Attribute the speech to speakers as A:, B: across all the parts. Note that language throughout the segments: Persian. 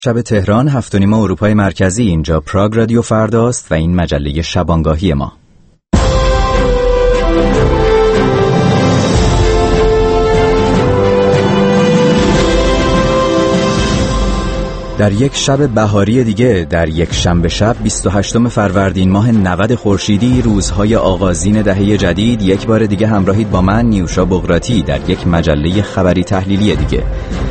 A: شب تهران 7:30 اروپای مرکزی، اینجا پراگ رادیو فرداست و این مجله شبانگاهی ما. در یک شب بهاری دیگه، در یک شنبه شب 28 فروردین ماه 90 خورشیدی، روزهای آغازین دهه جدید، یک بار دیگه همراهید با من نیوشا بغراتی در یک مجله خبری تحلیلی دیگه.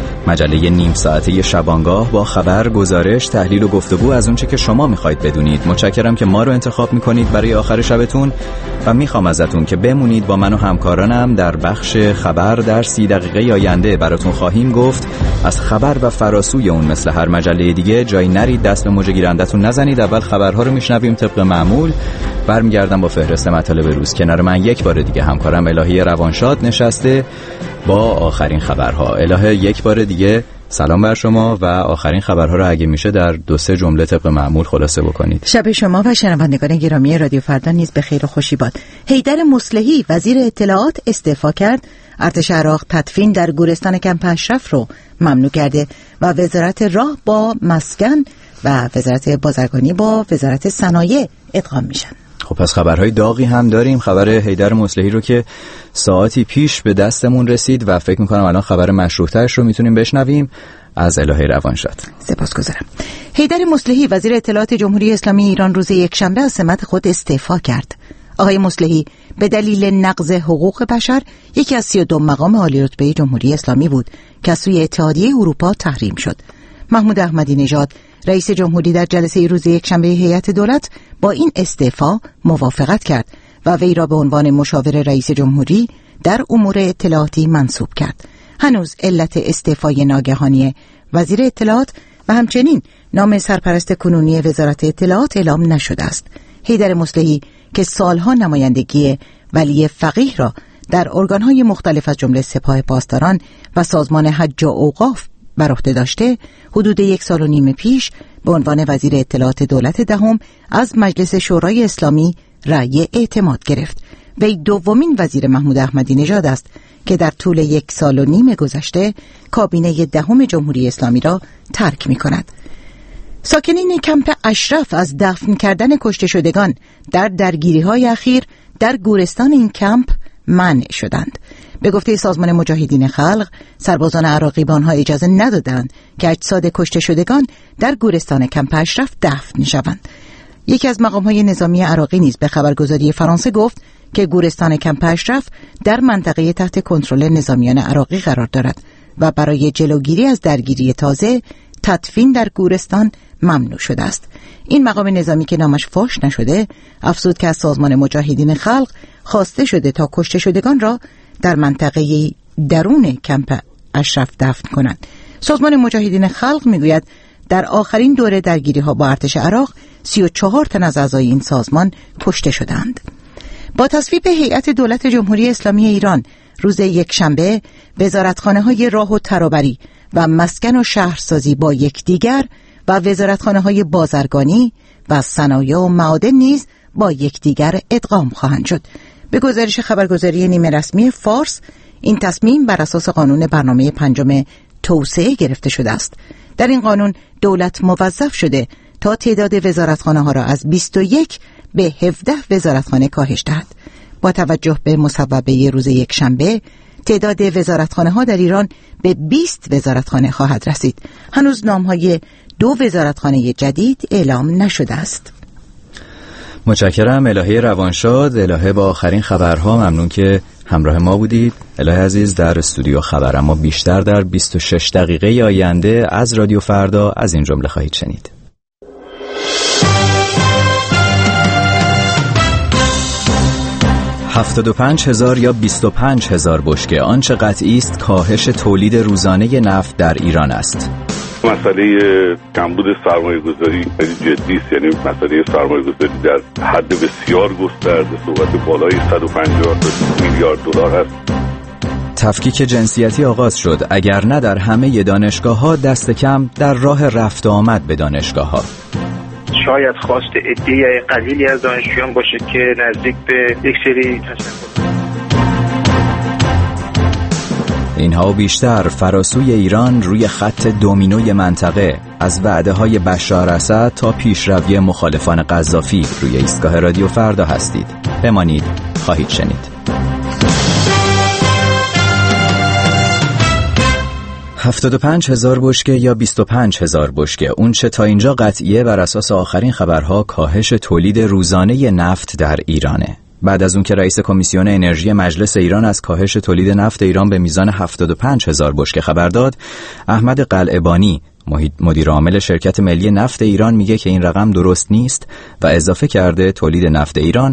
A: مجله نیم ساعته شبانگاه با خبر، گزارش، تحلیل و گفتگو از اونچه که شما میخواید بدونید. متشکرم که ما رو انتخاب میکنید برای آخر شبتون و میخوام ازتون که بمونید با من و همکارانم. در بخش خبر در 30 دقیقه آینده براتون خواهیم گفت از خبر و فراسوی اون مثل هر مجله دیگه جایی نرید، دست به موج گیرندتون نزنید. اول خبرها رو میشنویم طبق معمول، برمیگردم با فهرست مطالب روز. کنار من یک بار دیگه همکارم الهی روانشاد نشسته با آخرین خبرها. الهه، یک بار دیگه سلام بر شما و آخرین خبرها رو اگه میشه در 2-3 جمله طبق معمول خلاصه بکنید.
B: شب شما و شنوندگان گرامی رادیو فردا نیز به خیر و خوشی باد. حیدر مصلحی وزیر اطلاعات استعفا کرد. ارتش عراق تدفین در گورستان کمپ اشرف رو ممنوع کرده و وزارت راه با مسکن و وزارت بازرگانی با وزارت صنایع ادغام میشن.
A: خب پس خبرهای داغی هم داریم. خبر حیدر مصلحی رو که ساعتی پیش به دستمون رسید و فکر میکنم الان خبر مشروطه‌اش رو میتونیم بشنویم از الهه روانشاد.
B: سپاسگزارم. حیدر مصلحی وزیر اطلاعات جمهوری اسلامی ایران روز یکشنبه از سمت خود استعفا کرد. آقای مصلحی به دلیل نقض حقوق بشر یکی از 32 مقام عالی رتبه جمهوری اسلامی بود که از سوی اتحادیه اروپا تحریم شد. محمود احمدی نژاد رئیس جمهوری در جلسه روز یکشنبه هیئت دولت با این استعفا موافقت کرد و وی را به عنوان مشاور رئیس جمهوری در امور اطلاعاتی منصوب کرد. هنوز علت استعفای ناگهانی وزیر اطلاعات و همچنین نام سرپرست کنونی وزارت اطلاعات اعلام نشده است. حیدر مصلحی که سالها نمایندگی ولی فقیه را در ارگانهای مختلف از جمله سپاه پاسداران و سازمان حج و اوقاف بر عهده داشته، حدود 1.5 سال پیش به عنوان وزیر اطلاعات دولت دهم از مجلس شورای اسلامی رأی اعتماد گرفت. وی دومین وزیر محمود احمدی نژاد است که در طول 1.5 سال گذشته کابینه دهم جمهوری اسلامی را ترک می کند. ساکنین کمپ اشرف از دفن کردن کشته شدگان در درگیری‌های اخیر در گورستان این کمپ منع شدند. به گفته سازمان مجاهدین خلق، سربازان عراقی به آنها اجازه ندادند که اجساد کشته شدگان در گورستان کمپ اشرف دفن شوند. یکی از مقام‌های نظامی عراقی نیز به خبرگزاری فرانسه گفت که گورستان کمپ اشرف در منطقه تحت کنترل نظامیان عراقی قرار دارد و برای جلوگیری از درگیری تازه تدفین در گورستان ممنوع شده است. این مقام نظامی که نامش فاش نشده افزود که از سازمان مجاهدین خلق خواسته شده تا کشته شدگان را در منطقه درون کمپ اشرف دفن کنند. سازمان مجاهدین خلق میگوید در آخرین دوره درگیری ها با ارتش عراق 34 تن از اعضای این سازمان کشته شدند. با تصویب هیئت دولت جمهوری اسلامی ایران روز یکشنبه، وزارتخانه های راه و ترابری و مسکن و شهرسازی با یکدیگر و وزارتخانه های بازرگانی و صنایع و معادن نیز با یکدیگر ادغام خواهند شد. به گزارش خبرگزاری نیمه رسمی فارس، این تصمیم بر اساس قانون برنامه 5 توسعه گرفته شده است. در این قانون دولت موظف شده تا تعداد وزارتخانه ها را از 21 به 17 وزارتخانه کاهش دهد. با توجه به مصوبه روز یکشنبه، تعداد وزارتخانه ها در ایران به 20 وزارتخانه خواهد رسید. هنوز نام‌های 2 وزارتخانه جدید اعلام نشده است.
A: متشکرم الهه روانشاد. الهه با آخرین خبرها، ممنون که همراه ما بودید. الهه عزیز در استودیو خبر، اما بیشتر در 26 دقیقه آینده از رادیو فردا از این جمله خواهید شنید. $75,000 یا 25,000 بشکه، آنچه قطعی است کاهش تولید روزانه نفت در ایران است.
C: مسئله کمبود سرمایه‌گذاری خیلی جدی است، یعنی مسئله سرمایه‌گذاری در حد بسیار گسترده، صحبت بالای 150 میلیارد دلار است.
A: تفکیک جنسیتی آغاز شد، اگر نه در همه دانشگاه‌ها دست کم در راه رفت و آمد به دانشگاه‌ها.
D: شاید خواست عده قلیلی از دانشجویان باشه که نزدیک به یک سری
A: اینها و بیشتر فراسوی ایران روی خط دومینوی منطقه، از وعده‌های بشار اسد تا پیشروی مخالفان قذافی روی ایستگاه رادیو فردا هستید. بمانید، خواهید شنید. 75,000 بشکه یا 25,000 بشکه، اون چه تا اینجا قطعیه بر اساس آخرین خبرها کاهش تولید روزانه نفت در ایرانه. بعد از اون که رئیس کمیسیون انرژی مجلس ایران از کاهش تولید نفت ایران به میزان 75,000 بشکه خبر داد، احمد قلعه‌بانی مدیر عامل شرکت ملی نفت ایران میگه که این رقم درست نیست و اضافه کرده تولید نفت ایران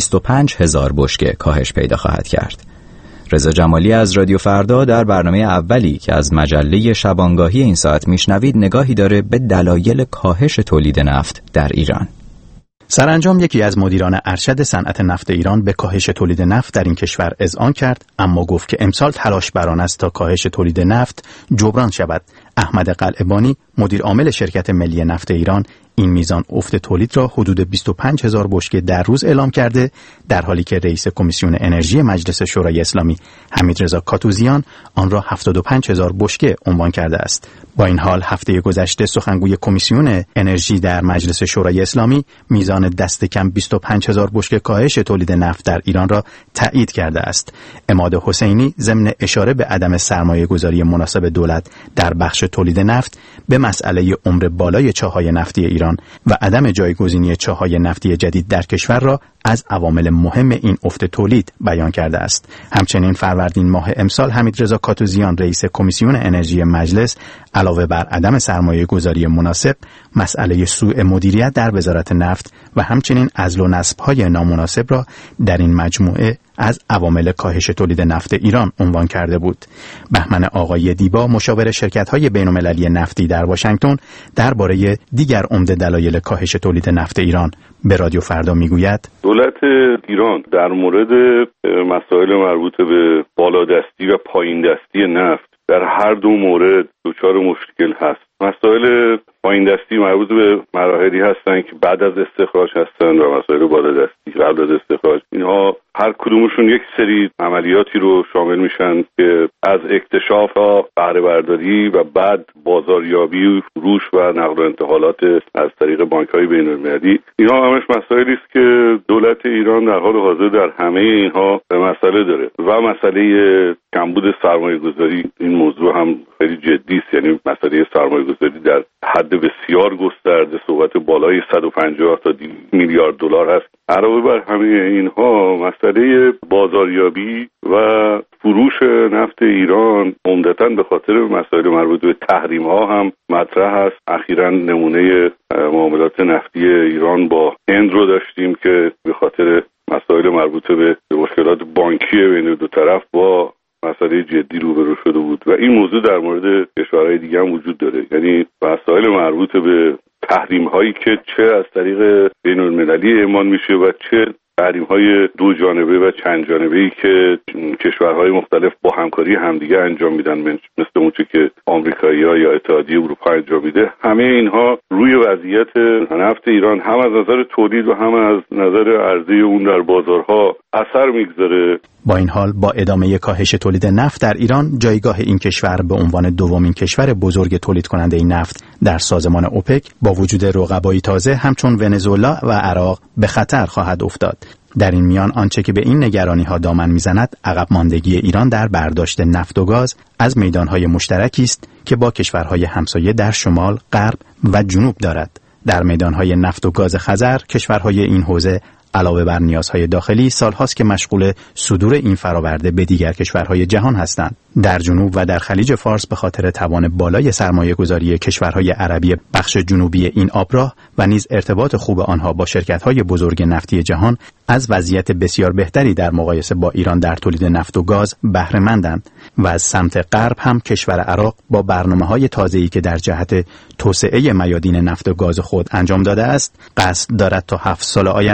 A: 25,000 بشکه کاهش پیدا خواهد کرد. رضا جمالی از رادیو فردا در برنامه اولی که از مجله شبانگاهی این ساعت میشنوید نگاهی داره به دلایل کاهش تولید نفت در ایران.
E: سرانجام یکی از مدیران ارشد صنعت نفت ایران به کاهش تولید نفت در این کشور اذعان کرد، اما گفت که امسال تلاش بر آن است تا کاهش تولید نفت جبران شود. احمد قلعه‌بانی مدیر عامل شرکت ملی نفت ایران این میزان افت تولید را حدود 25,000 بشکه در روز اعلام کرده، در حالی که رئیس کمیسیون انرژی مجلس شورای اسلامی حمیدرضا کاتوزیان آن را 75,000 بشکه عنوان کرده است. با این حال هفته گذشته سخنگوی کمیسیون انرژی در مجلس شورای اسلامی میزان دست کم 25,000 بشکه کاهش تولید نفت در ایران را تایید کرده است. عماد حسینی ضمن اشاره به عدم سرمایه‌گذاری مناسب دولت در بخش تولید نفت به مسئله عمر بالای چاه‌های نفتی ایران و عدم جایگزینی چاه‌های نفتی جدید در کشور را از عوامل مهم این افت تولید بیان کرده است. همچنین فروردین ماه امسال حمیدرضا کاتوزیان رئیس کمیسیون انرژی مجلس علاوه بر عدم سرمایه گذاری مناسب، مسئله سوء مدیریت در وزارت نفت و همچنین عزل و نصب‌های نامناسب را در این مجموعه از عوامل کاهش تولید نفت ایران عنوان کرده بود. بهمن آقای دیبا مشاور شرکت‌های بین‌المللی نفتی در واشنگتن درباره دیگر عمده دلایل کاهش تولید نفت ایران به رادیو فردا میگوید:
C: دولت ایران در مورد مسائل مربوط به بالادستی و پایین دستی نفت در هر دو مورد دچار مشکل هست. مسائل پایین دستی مربوط به مراحلی هستند که بعد از استخراج هستند و مسائل بالادستی قبل از استخراج. اینها هر کدومشون یک سری عملیاتی رو شامل میشن که از اکتشاف تا بهره برداری و بعد بازاریابی، فروش و نقل و انتقالات از طریق بانک‌های بین‌المللی. اینها همش مسائلی است که دولت ایران در حال حاضر در همه اینها مسئله داره و مسئله کمبود سرمایه‌گذاری. این موضوع هم خیلی جدی است، یعنی مسئله سرمایه‌گذاری در حد بسیار گسترده، صحبت بالای 150 تا 200 میلیارد دلار هست. علاوه بر همه اینها مسئله بازاریابی و فروش نفت ایران عمدتاً به خاطر مسائل مربوط به تحریم ها هم مطرح است. اخیراً نمونه معاملات نفتی ایران با هند رو داشتیم که به خاطر مسائل مربوط به مشکلات بانکی بین دو طرف با مسئله جدی روبرو شده بود و این موضوع در مورد کشورهای دیگه هم وجود داره. یعنی مسائل مربوط به تحریم هایی که چه از طریق بین المللی اعمال میشه و چه تحریم های دو جانبه و چند جانبه ای که کشورهای مختلف با همکاری همدیگه انجام میدن، مثل اونچه که آمریکایی‌ها یا اتحادیه اروپا انجام میده، همه اینها روی وضعیت نفت ایران هم از نظر تولید و هم از نظر عرضه اون در بازارها اثر میگذاره.
E: با این حال با ادامه کاهش تولید نفت در ایران، جایگاه این کشور به عنوان دومین کشور بزرگ تولید کننده نفت در سازمان اوپک با وجود رقبای تازه همچون ونزوئلا و عراق به خطر خواهد افتاد. در این میان آنچه که به این نگرانی‌ها دامن میزند، عقب ماندگی ایران در برداشت نفت و گاز از میدان‌های مشترکی است که با کشورهای همسایه در شمال، غرب و جنوب دارد. در میدان‌های نفت و گاز خزر، کشورهای این حوزه علاوه بر نیازهای داخلی سالهاست که مشغول صدور این فراورده به دیگر کشورهای جهان هستند. در جنوب و در خلیج فارس به خاطر توان بالای سرمایه‌گذاری کشورهای عربی بخش جنوبی این آبراه و نیز ارتباط خوب آنها با شرکت‌های بزرگ نفتی جهان از وضعیت بسیار بهتری در مقایسه با ایران در تولید نفت و گاز بهره مندند و از سمت غرب هم کشور عراق با برنامه‌های تازه‌ای که در جهت توسعه میادین نفت و گاز خود انجام داده است، قصد دارد تا 7 سال آینده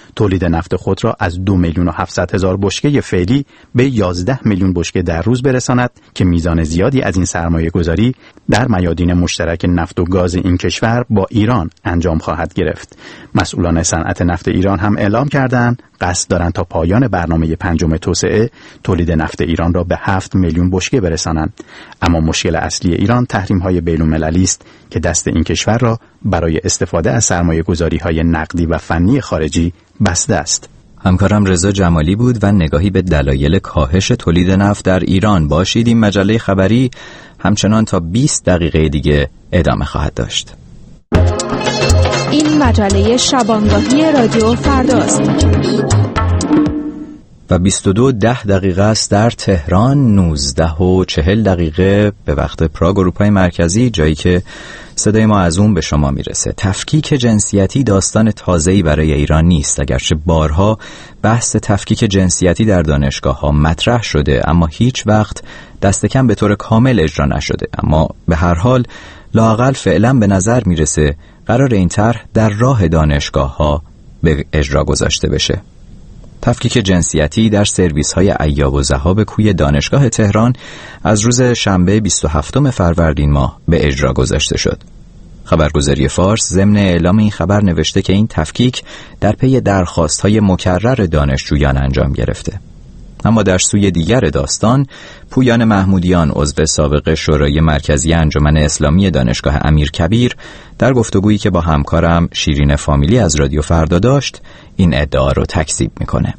E: تولید نفت خود را از 2,700,000 بشکه فعلی به 11 میلیون بشکه در روز برساند که میزان زیادی از این سرمایه گذاری در میادین مشترک نفت و گاز این کشور با ایران انجام خواهد گرفت. مسئولان صنعت نفت ایران هم اعلام کردند قصد دارند تا پایان برنامه پنجم توسعه تولید نفت ایران را به 7 میلیون بشکه برسانند. اما مشکل اصلی ایران تحریم‌های بین‌المللی است که دست این کشور را برای استفاده از سرمایه‌گذاری‌های نقدی و فنی خارجی بسته است.
A: همکارم رضا جمالی بود و نگاهی به دلایل کاهش تولید نفت در ایران. باشید این مجله خبری همچنان تا 20 دقیقه دیگه ادامه خواهد داشت.
F: این مجله شبانگاهی رادیو فرداست
A: و 22:10 است در تهران، 19:40 به وقت پراگ اروپای مرکزی، جایی که صدای ما از اون به شما میرسه. تفکیک جنسیتی داستان تازه‌ای برای ایران نیست، اگرچه بارها بحث تفکیک جنسیتی در دانشگاه‌ها مطرح شده اما هیچ وقت دست کم به طور کامل اجرا نشده. اما به هر حال لااقل فعلا به نظر میرسه قرار این طرح در راه دانشگاه‌ها به اجرا گذاشته بشه. تفکیک جنسیتی در سرویس‌های ایاب و ذهاب کوی دانشگاه تهران از روز شنبه 27 فروردین ماه به اجرا گذاشته شد. خبرگزاری فارس ضمن اعلام این خبر نوشته که این تفکیک در پی درخواست‌های مکرر دانشجویان انجام گرفته. اما در سوی دیگر داستان، پویان محمودیان عضو سابق شورای مرکزی انجمن اسلامی دانشگاه امیرکبیر در گفتگویی که با همکارم شیرین فامیلی از رادیو فردا داشت این ادعا رو تکذیب میکنه.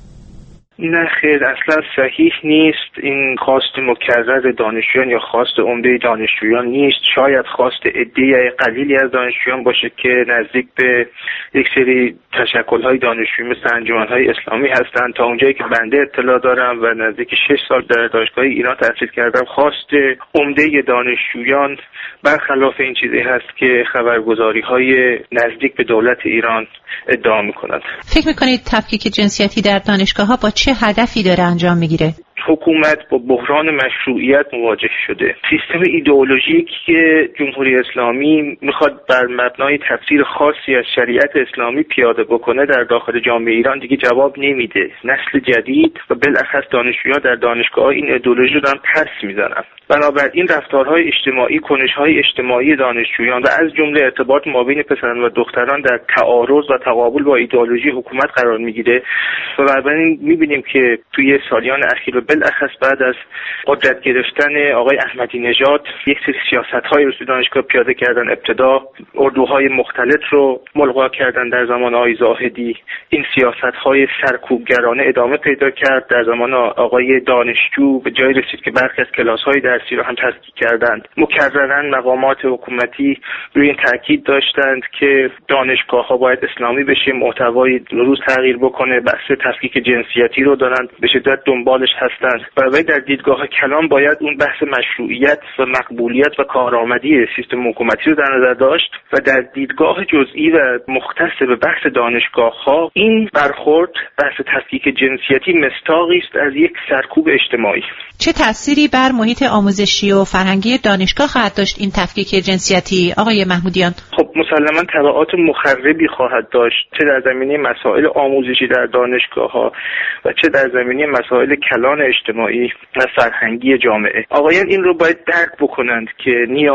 D: نه خیر، اصلا صحیح نیست. این خواست مکرر دانشجویان یا خواست عمده دانشجویان نیست. شاید خواست عده قلیلی از دانشجویان باشه که نزدیک به یک سری تشکل‌های دانشجویی مثل انجمن‌های اسلامی هستند. تا اونجایی که بنده اطلاع دارم و نزدیک 6 سال در دانشگاه ایران تحصیل کردم، خواست عمده دانشجویان برخلاف این چیزی هست که خبرگزاری‌های نزدیک به دولت ایران ادعا می‌کنند.
G: فکر می‌کنید تفکیک جنسیتی در دانشگاه‌ها با چه هدفی داره انجام میگیره؟
D: حکومت با بحران مشروعیت مواجه شده. سیستم ایدئولوژیک که جمهوری اسلامی میخواد بر مبنای تفسیر خاصی از شریعت اسلامی پیاده بکنه در داخل جامعه ایران دیگه جواب نمیده. نسل جدید و بالاخص دانشجویان در دانشگاه این ایدئولوژی رو دارن پس میزنن. بنابراین رفتارهای اجتماعی، کنش‌های اجتماعی دانشجویان و از جمله ارتباط مابین پسران و دختران در تعارض و تقابل با ایدئولوژی حکومت قرار میگیره و بنابراین میبینیم که توی سالیان اخیر بالاخص بعد از قدرت گرفتن آقای احمدی نژاد یک سری سیاست‌های رو توی دانشگاه پیاده کردن. ابتدا اردوهای مختلط رو ملغا کردن در زمان آقای زاهدی. این سیاست‌های سرکوبگرانه ادامه پیدا کرد. در زمان آقای دانشجو به جای رسید که برخی از کلاس‌های درسی رو هم تفکیک کردند. مکرراً مقامات حکومتی روی این تاکید داشتند که دانشگاه‌ها باید اسلامی بشه، محتوای روز تغییر بکنه. بحث تفکیک جنسیتی رو دارن به شدت دنبالش هستند. برای در دیدگاه کلان باید اون بحث مشروعیت و مقبولیت و کارآمدی سیستم حکومتی رو در نظر داشت و در دیدگاه جزئی و مختص به بحث دانشگاه‌ها این برخورد بحث تفکیک جنسیتی مستاقی است از یک سرکوب اجتماعی.
G: چه تأثیری بر محیط آموزشی و فرهنگی دانشگاه خواهد داشت این تفکیک جنسیتی آقای محمودیان؟
D: خب مسلماً تبعات مخربی خواهد داشت، چه در زمینه مسائل آموزشی در دانشگاه‌ها و چه در زمینه مسائل کلان اجتماعی و فرهنگی جامعه. آقایان این رو باید درک بکنند که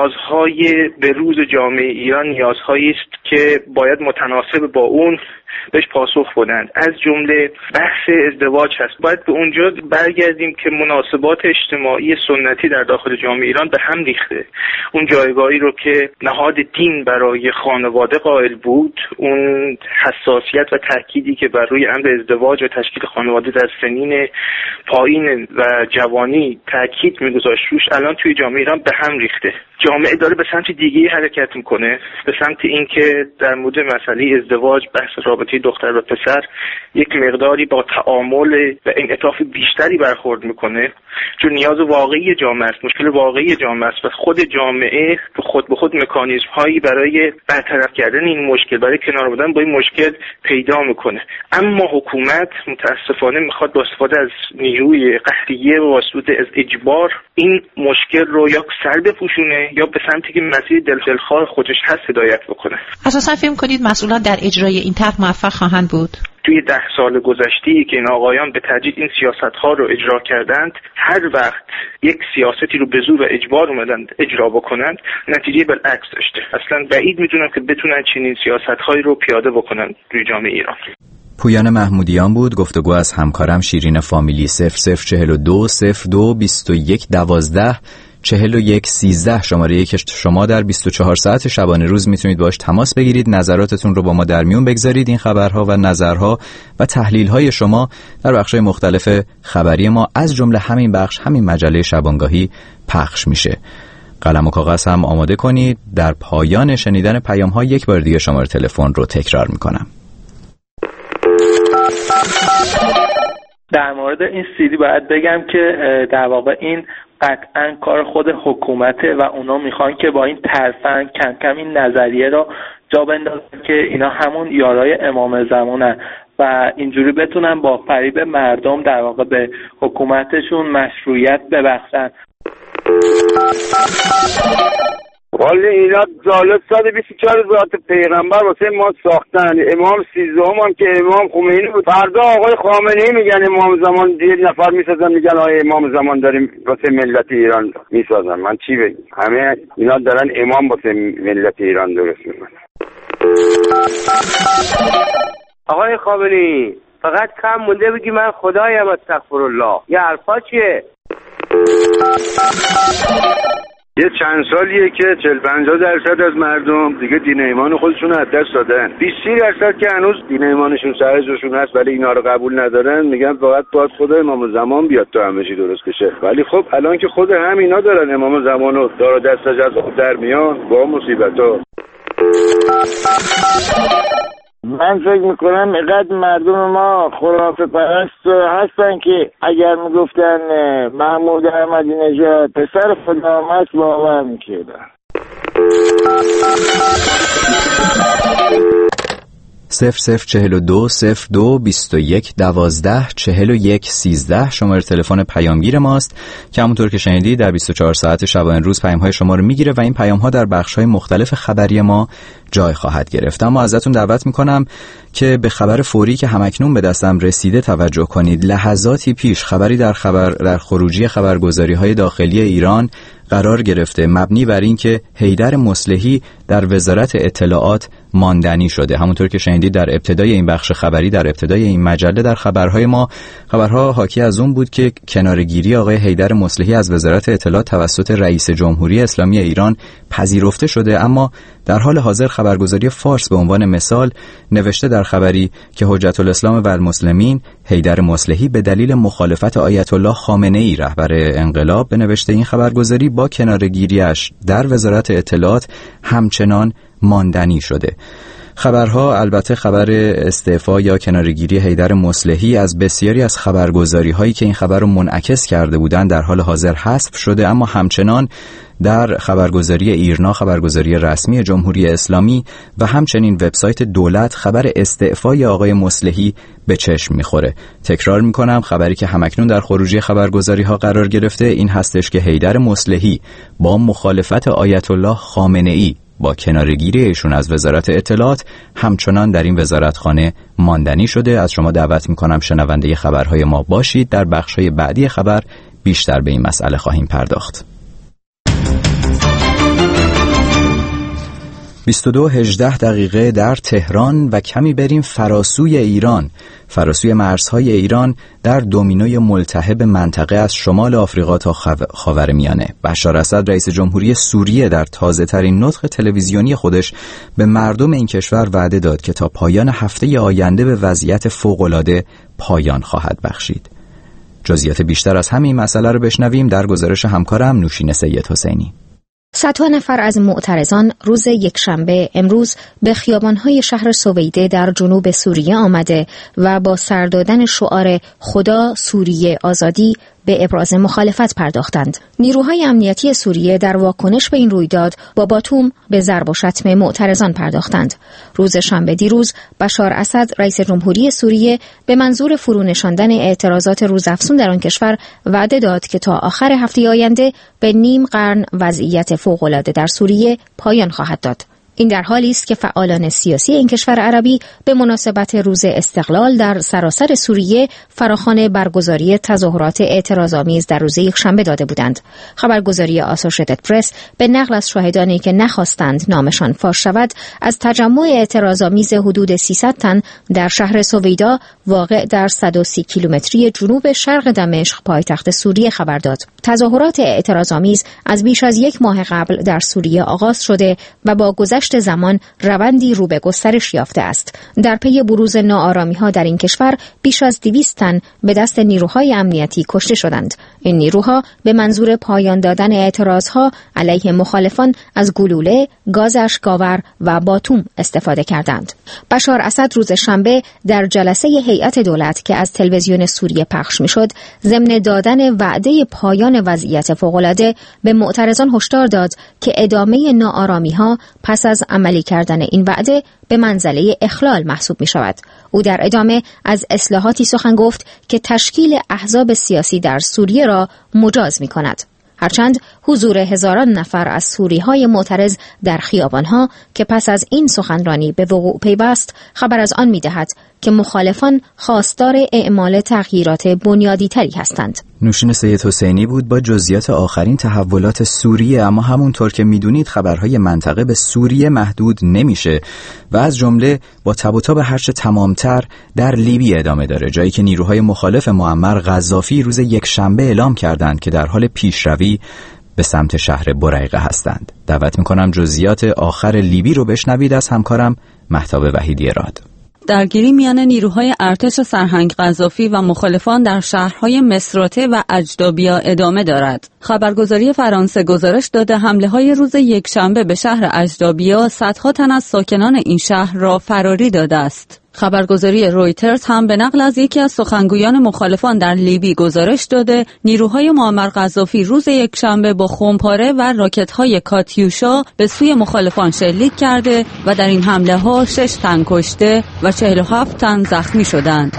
D: نیازهای به روز جامعه ایران نیازهایی است که باید متناسب با اون بهش پاسخ بدن. از جمله بحث ازدواج هست. باید به اونجا برگردیم که مناسبات اجتماعی سنتی در داخل جامعه ایران به هم ریخته. اون جایگاهی رو که نهاد دین برای خانواده قائل بود، اون حساسیت و تأکیدی که بر روی امر ازدواج و تشکیل خانواده در سنین پایین و جوانی تأکید می‌گذاشت روش، الان توی جامعه ایران به هم ریخته. جامعه داره به سمت دیگه حرکت میکنه، به سمت اینکه در مورد مسئله ازدواج، بحث رابطه دختر و پسر یک مقداری با تعامل و انعطاف بیشتری برخورد میکنه، چون نیاز واقعی جامعه است، مشکل واقعی جامعه است و خود جامعه خود به خود مکانیزم هایی برای برطرف کردن این مشکل، برای کنار بودن با این مشکل پیدا میکنه. اما حکومت متاسفانه میخواد با استفاده از نیروی قهریه و واسطه از اجبار این مشکل رو یا سر بپوشونه یا به سمتی که مسیر دلخواه خودش هست هدایت بکنه.
G: اساسا فکر کنید مسئولان در اجرای این طرح موفق خواهند بود؟
D: توی 10 سال گذشته که این آقایان به تدریج این سیاست‌ها رو اجرا کردند، هر وقت یک سیاستی رو به زور و اجبار اومدن اجرا بکنند نتیجه بالعکس داشته. اصلا بعید میدونم که بتونن چنین سیاست‌هایی رو پیاده بکنن توی جامعه ایران.
A: پویان محمودیان بود. گفتگو از همکارم شیرین فامیلی. 0042 02 21 12 41 13 شماره که شما در 24 ساعت شبانه روز میتونید باش تماس بگیرید، نظراتتون رو با ما در میون بگذارید. این خبرها و نظرها و تحلیل‌های شما در بخش‌های مختلف خبری ما از جمله همین بخش، همین مجله شبانگاهی پخش میشه. قلم و کاغذ هم آماده کنید. در پایان شنیدن پیام‌ها یک بار دیگه شماره تلفن رو تکرار میکنم.
H: در مورد این سیدی باید بگم که در واقع این قطعا کار خود حکومته و اونا میخوان که با این ترفند کم کم این نظریه رو جا بندازن که اینا همون یارای امام زمانن و اینجوری بتونن با فریب مردم در واقع به حکومتشون مشروعیت ببخشن.
I: ولی اینا جالب 124 ذات پیغمبر واسه ما ساختن. امام 13 هم که امام خمینی بود. فردا آقای خامنه‌ای میگن امام زمان، یک نفر میسازن میگن آقای امام زمان داریم واسه ملت ایران میسازن. من چی بگم؟ همه اینا دارن امام واسه ملت ایران درست میکنن.
J: آقای خامنه‌ای فقط کم مونده بگی من خدایم استغفرالله. یه حرفا چیه؟
C: یه چند سالیه که 40-50% از مردم دیگه دین ایمان خودشون از دست دادن. 20% که هنوز دین ایمانشون سر جاشون هست ولی اینا رو قبول ندارن، میگن فقط باید خود امام زمان بیاد تا همه چی درست بشه. ولی خب الان که خود همینا دارن امام زمان رو دار دستش از آب در میان با مصیبت‌ها.
I: من فکر میکنم اینقدر مردم ما خرافه پرست هستن که اگر میگفتن محمود احمدی نژاد پسر خدا است باور میکردن.
A: 0042 02 21 12 41 13 شماره تلفن پیامگیر ماست که همونطور که شنیدید در 24 ساعت شبانه روز پیام‌های شما رو میگیره و این پیام‌ها در بخش‌های مختلف خبری ما جای خواهد گرفت. اما ازتون دعوت میکنم که به خبر فوری که همکنون به دستم رسیده توجه کنید. لحظاتی پیش خبری در خروجی خبرگزاری‌های داخلی ایران قرار گرفته مبنی بر این که حیدر مصلحی در وزارت اطلاعات ماندنی شده. همونطور که شنیدید در ابتدای این بخش خبری، در ابتدای این مجله، در خبرهای ما، خبرها حاکی از اون بود که کنارگیری آقای حیدر مصلحی از وزارت اطلاعات توسط رئیس جمهوری اسلامی ایران پذیرفته شده. اما در حال حاضر خبرگزاری فارس به عنوان مثال نوشته در خبری که حجت الاسلام و المسلمین حیدر مصلحی به دلیل مخالفت آیت الله خامنه‌ای رهبر انقلاب، به نوشته این خبرگزاری، با کنارگیریش در وزارت اطلاعات همچنان ماندنی شده. خبرها البته خبر استعفا یا کنارگیری حیدر مصلحی از بسیاری از خبرگزاری هایی که این خبر رو منعکس کرده بودند در حال حاضر حذف شده، اما همچنان در خبرگزاری ایرنا، خبرگزاری رسمی جمهوری اسلامی و همچنین وبسایت دولت خبر استعفای آقای مصلحی به چشم میخوره. تکرار میکنم، خبری که همکنون در خروجی خبرگزاری ها قرار گرفته این هستش که حیدر مصلحی با مخالفت آیت الله خامنه‌ای با کنارگیری ایشون از وزارت اطلاعات همچنان در این وزارتخانه ماندنی شده. از شما دعوت میکنم شنونده خبرهای ما باشید. در بخش‌های بعدی خبر بیشتر به این مسئله خواهیم پرداخت. 22:18 در تهران و کمی بریم فراسوی ایران، فراسوی مرزهای ایران، در دومینوی ملتهب منطقه از شمال آفریقا تا خاورمیانه. بشار اسد رئیس جمهوری سوریه در تازه ترین نطق تلویزیونی خودش به مردم این کشور وعده داد که تا پایان هفته آینده به وضعیت فوق‌العاده پایان خواهد بخشید. جزئیات بیشتر از همین مسئله رو بشنویم در گزارش همکارم نوشین سید حسینی.
K: صدها نفر از معترضان روز یکشنبه امروز به خیابان‌های شهر سویده در جنوب سوریه آمده و با سر دادن شعار خدا سوریه آزادی به ابراز مخالفت پرداختند. نیروهای امنیتی سوریه در واکنش به این رویداد با باتوم به ضرب و شتم معترضان پرداختند. روز شنبه دیروز بشار اسد رئیس جمهوری سوریه به منظور فرونشاندن اعتراضات روزافزون در آن کشور وعده داد که تا آخر هفته آینده به نیم قرن وضعیت فوق‌العاده در سوریه پایان خواهد داد. این در حالی است که فعالان سیاسی این کشور عربی به مناسبت روز استقلال در سراسر سوریه فراخوان برگزاری تظاهرات اعتراض‌آمیز در روز یکشنبه داده بودند. خبرگزاری آسوشیتد پرس به نقل از شاهدانی که نخواستند نامشان فاش شود از تجمع اعتراض‌آمیز حدود 300 تن در شهر سویدا واقع در 130 کیلومتری جنوب شرق دمشق پایتخت سوریه خبر داد. تظاهرات اعتراض‌آمیز از بیش از یک ماه قبل در سوریه آغاز شده و با گذشت زمان روندی رو به گسترش یافته است. در پی بروز ناآرامی‌ها در این کشور بیش از 200 تن به دست نیروهای امنیتی کشته شدند. این نیروها به منظور پایان دادن اعتراضها علیه مخالفان از گلوله، گاز اشک‌آور و باتوم استفاده کردند. بشار اسد روز شنبه در جلسه هیئت دولت که از تلویزیون سوریه پخش می‌شد، ضمن دادن وعده پایان وضعیت فوق‌العاده به معترضان هشدار داد که ادامه ناآرامی‌ها پس از عملی کردن این وعده به منزله اخلال محسوب می شود. او در ادامه از اصلاحاتی سخن گفت که تشکیل احزاب سیاسی در سوریه را مجاز می کند. هرچند حضور هزاران نفر از سوری‌های معترض در خیابان‌ها که پس از این سخنرانی به وقوع پیوست خبر از آن می‌دهد که مخالفان خواستار اعمال تغییرات بنیادی‌تری هستند.
A: نوشین سید حسینی بود با جزئیات آخرین تحولات سوریه. اما همونطور که میدونید خبرهای منطقه به سوریه محدود نمیشه و از جمله با تب و تاب هرچه تمامتر در لیبی ادامه داره، جایی که نیروهای مخالف معمر قذافی روز یکشنبه اعلام کردند که در حال پیشروی به سمت شهر بریقه هستند. دعوت میکنم جزئیات آخر لیبی رو بشنوید از همکارم مهتاب وحیدی راد.
L: درگیری میان نیروهای ارتش سرهنگ قذافی و مخالفان در شهرهای مصراته و اجدابیا ادامه دارد. خبرگزاری فرانسه گزارش داده حمله‌های روز یکشنبه به شهر اجدابیا صدها تن از ساکنان این شهر را فراری داده است. خبرگزاری رویترز هم به نقل از یکی از سخنگویان مخالفان در لیبی گزارش داده نیروهای معمر قذافی روز یکشنبه با خمپاره و راکت‌های کاتیوشا به سوی مخالفان شلیک کرده و در این حمله‌ها 6 تن کشته و 47 تن زخمی شدند.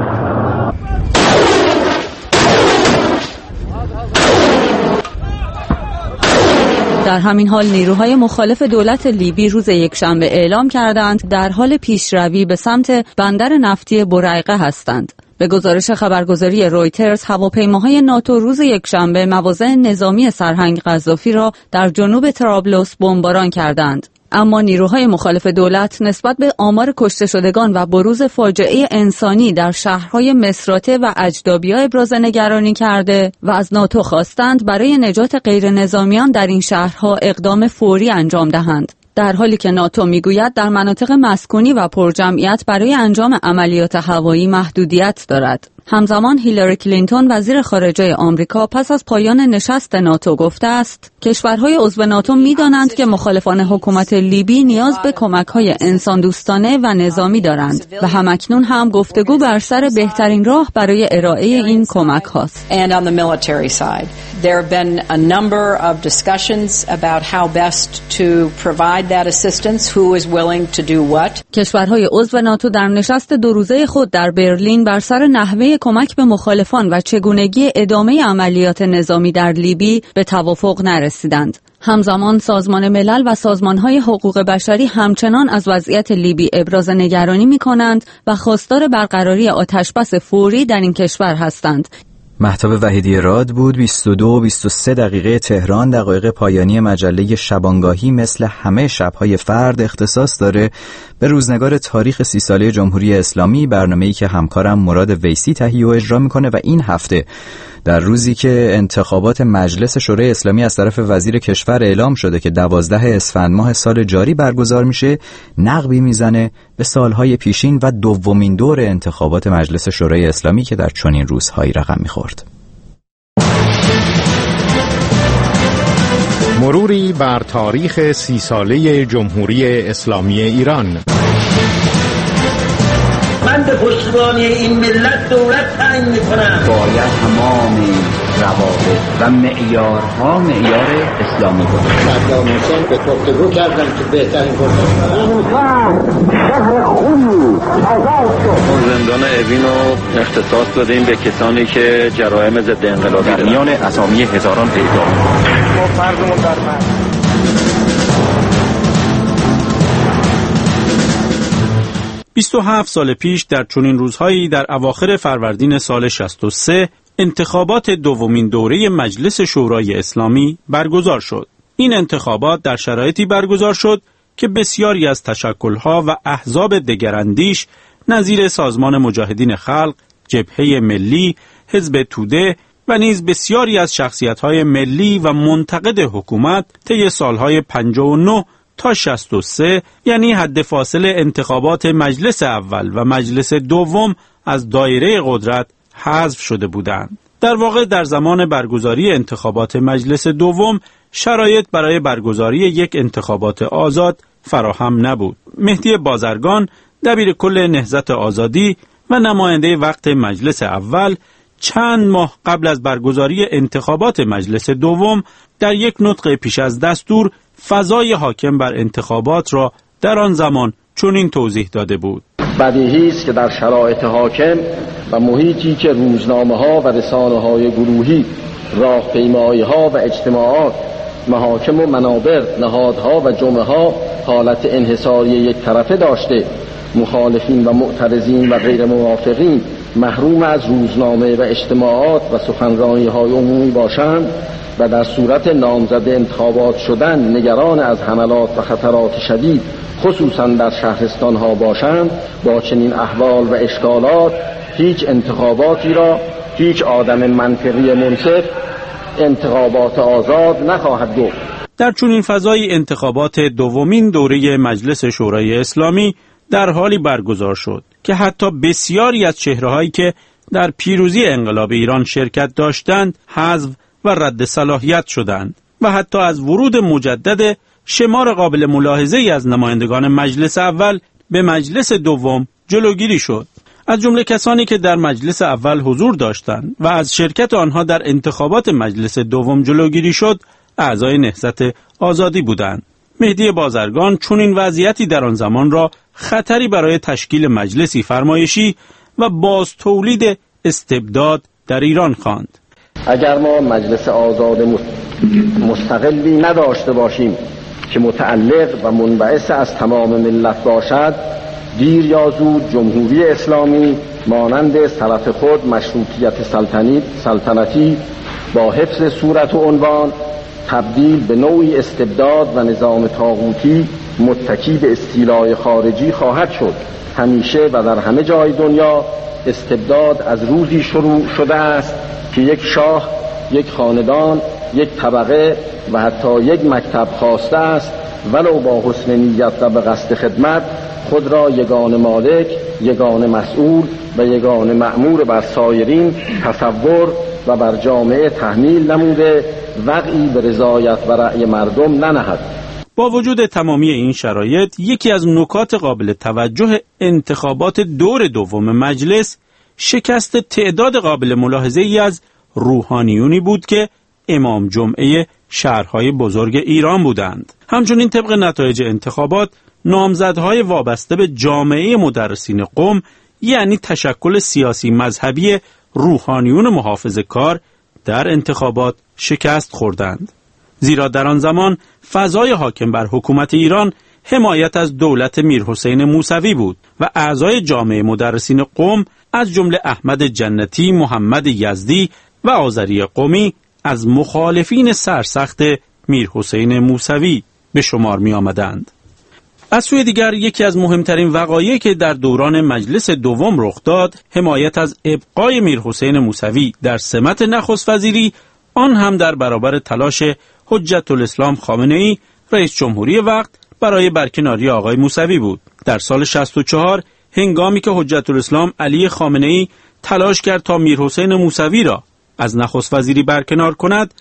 L: در همین حال نیروهای مخالف دولت لیبی روز یکشنبه اعلام کردند در حال پیشروی به سمت بندر نفتی بریقه هستند. به گزارش خبرگزاری رویترز هواپیماهای ناتو روز یکشنبه مواضع نظامی سرهنگ قذافی را در جنوب طرابلس بمباران کردند. اما نیروهای مخالف دولت نسبت به آمار کشته شدگان و بروز فاجعه انسانی در شهرهای مصراته و اجدابیا ابراز نگرانی کرده و از ناتو خواستند برای نجات غیر نظامیان در این شهرها اقدام فوری انجام دهند. در حالی که ناتو میگوید در مناطق مسکونی و پرجمعیت برای انجام عملیات هوایی محدودیت دارد. همزمان هیلاری کلینتون وزیر خارجه آمریکا پس از پایان نشست ناتو گفته است کشورهای عضو ناتو می‌دانند که مخالفان حکومت لیبی نیاز به کمک‌های انسان دوستانه و نظامی دارند و همکنون هم گفتگو بر سر بهترین راه برای ارائه این کمک هاست.
M: And on the military side, there have been a number of discussions about how best to provide that assistance, who is willing to do what.
L: کشورهای عضو ناتو در نشست 2 روزه خود در برلین بر سر نحوه کمک به مخالفان و چگونگی ادامه عملیات نظامی در لیبی به توافق نرسیدند. همزمان سازمان ملل و سازمان‌های حقوق بشری همچنان از وضعیت لیبی ابراز نگرانی می‌کنند و خواستار برقراری آتشبس فوری در این کشور هستند.
A: مهتاب وحیدی راد بود. 22 و 23 دقیقه تهران. دقایق پایانی مجله شبانگاهی مثل همه شب‌های فرد اختصاص داره به روزنگار تاریخ 30 ساله جمهوری اسلامی، برنامه‌ای که همکارم مراد ویسی تهیه و اجرا می‌کنه و این هفته در روزی که انتخابات مجلس شورای اسلامی از طرف وزیر کشور اعلام شده که 12 اسفند ماه سال جاری برگزار میشه، نقبی میزنه به سالهای پیشین و دومین دور انتخابات مجلس شورای اسلامی که در چنین روزهایی رقم میخورد.
N: مروری بر تاریخ 30 ساله جمهوری اسلامی ایران.
O: من به پشتیبانی این ملت دولت تعیین میکنم.
P: باید تمام روابط و معیارها معیار اسلامی باشه.
O: صدام حسین به گفتگو کردن که بهترین فرصت شهر خوبی آزاد شد.
Q: زندان اوین رو اختصاص دادیم به کسانی که جرایم ضد انقلابی در میان اسامی هزاران اعدام.
O: ما فرضمون در
E: 27 سال پیش در چنین روزهایی در اواخر فروردین سال 63 انتخابات دومین دوره مجلس شورای اسلامی برگزار شد. این انتخابات در شرایطی برگزار شد که بسیاری از تشکل‌ها و احزاب دگراندیش نظیر سازمان مجاهدین خلق، جبهه ملی، حزب توده و نیز بسیاری از شخصیت‌های ملی و منتقد حکومت طی سالهای 59 تا 63 یعنی حد فاصل انتخابات مجلس اول و مجلس دوم از دایره قدرت حذف شده بودند. در واقع در زمان برگزاری انتخابات مجلس دوم شرایط برای برگزاری یک انتخابات آزاد فراهم نبود. مهدی بازرگان دبیر کل نهضت آزادی و نماینده وقت مجلس اول چند ماه قبل از برگزاری انتخابات مجلس دوم در یک نطق پیش از دستور فضای حاکم بر انتخابات را در آن زمان چنین توضیح داده بود:
R: بدیهی است که در شرایط حاکم و محیطی که روزنامه‌ها و رسانه‌های گروهی، راهپیمایی‌ها و اجتماعات، محاکم و منابر، نهادها و جمعه‌ها حالت انحصاری یک طرفه داشته، مخالفین و معترضین و غیر موافقین محروم از روزنامه و اجتماعات و سخنرانی‌های عمومی باشند و در صورت نامزد انتخابات شدن نگران از حملات و خطرات شدید خصوصا در شهرستان‌ها باشند، با چنین احوال و اشکالات هیچ انتخاباتی را هیچ آدم منطقی منصف انتخابات آزاد نخواهد گفت.
E: در چنین فضای انتخابات دومین دوره مجلس شورای اسلامی در حالی برگزار شد که حتی بسیاری از چهره‌هایی که در پیروزی انقلاب ایران شرکت داشتند حذف و رد صلاحیت شدند و حتی از ورود مجدد شمار قابل ملاحظه‌ای از نمایندگان مجلس اول به مجلس دوم جلوگیری شد. از جمله کسانی که در مجلس اول حضور داشتند و از شرکت آنها در انتخابات مجلس دوم جلوگیری شد، اعضای نهضت آزادی بودند. مهدی بازرگان چنین وضعیتی در آن زمان را خطری برای تشکیل مجلسی فرمایشی و باز تولید استبداد در ایران خواند.
R: اگر ما مجلس آزاد مستقلی نداشته باشیم که متعلق و منبعث از تمام ملت باشد، دیر یا زود جمهوری اسلامی مانند سلف خود مشروطیت سلطنتی با حفظ صورت و عنوان تبدیل به نوعی استبداد و نظام طاغوتی متکی به استیلای خارجی خواهد شد. همیشه و در همه جای دنیا استبداد از روزی شروع شده است که یک شاه، یک خاندان، یک طبقه و حتی یک مکتب خواسته است ولو با حسن نیت و به قصد خدمت خود را یگانه مالک، یگانه مسئول و یگانه مأمور بر سایرین تصور و بر جامعه تحمیل نموده وقعی به رضایت و رأی مردم ننهد.
E: با وجود تمامی این شرایط، یکی از نکات قابل توجه انتخابات دور دوم مجلس شکست تعداد قابل ملاحظه‌ای از روحانیونی بود که امام جمعه شهرهای بزرگ ایران بودند. همچنین طبق نتایج انتخابات نامزدهای وابسته به جامعه مدرسین قم یعنی تشکل سیاسی مذهبی روحانیون محافظه‌کار در انتخابات شکست خوردند. زیرا در آن زمان فضای حاکم بر حکومت ایران حمایت از دولت میرحسین موسوی بود و اعضای جامعه مدرسین قم از جمله احمد جنتی، محمد یزدی و آذری قمی از مخالفین سرسخت میرحسین موسوی به شمار می آمدند. از سوی دیگر یکی از مهمترین وقایعی که در دوران مجلس دوم رخ داد، حمایت از ابقای میرحسین موسوی در سمت نخست وزیری، آن هم در برابر تلاش حجت الاسلام خامنه‌ای رئیس جمهوری وقت برای برکناری آقای موسوی بود. در سال 64 هنگامی که حجت الاسلام علی خامنه‌ای تلاش کرد تا میرحسین موسوی را از نخست وزیری برکنار کند،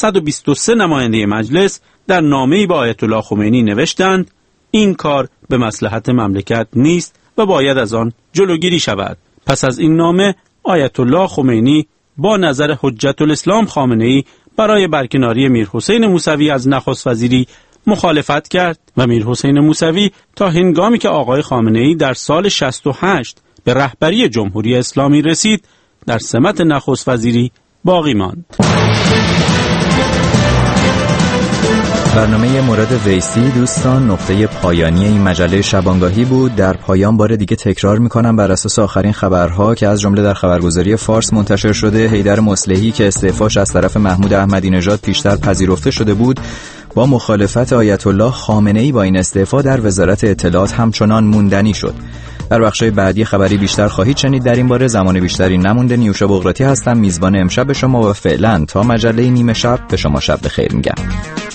E: 123 نماینده مجلس در نامه‌ای به آیت الله خمینی نوشتند این کار به مصلحت مملکت نیست و باید از آن جلوگیری شود. پس از این نامه آیت الله خمینی با نظر حجت الاسلام خامنه‌ای برای برکناری میرحسین موسوی از نخست وزیری مخالفت کرد و میرحسین موسوی تا هنگامی که آقای خامنه‌ای در سال 68 به رهبری جمهوری اسلامی رسید در سمت نخست وزیری باقی ماند.
A: برنامه مورد ویسی دوستان نقطه پایانی این مجله شبانگاهی بود. در پایان بار دیگه تکرار میکنم بر اساس آخرین خبرها که از جمله در خبرگزاری فارس منتشر شده، حیدر مصلحی که استعفاش از طرف محمود احمدی نژاد پیشتر پذیرفته شده بود، با مخالفت آیت الله خامنه‌ای با این استعفا در وزارت اطلاعات همچنان موندنی شد. در بخش‌های بعدی خبری بیشتر خواهید شنید در این باره. زمان بیشتری نمونده. نیوشا بقراطی هستم، میزبان امشب شما و فعلا تا مجله نیمه شب به شما شب بخیر میگم.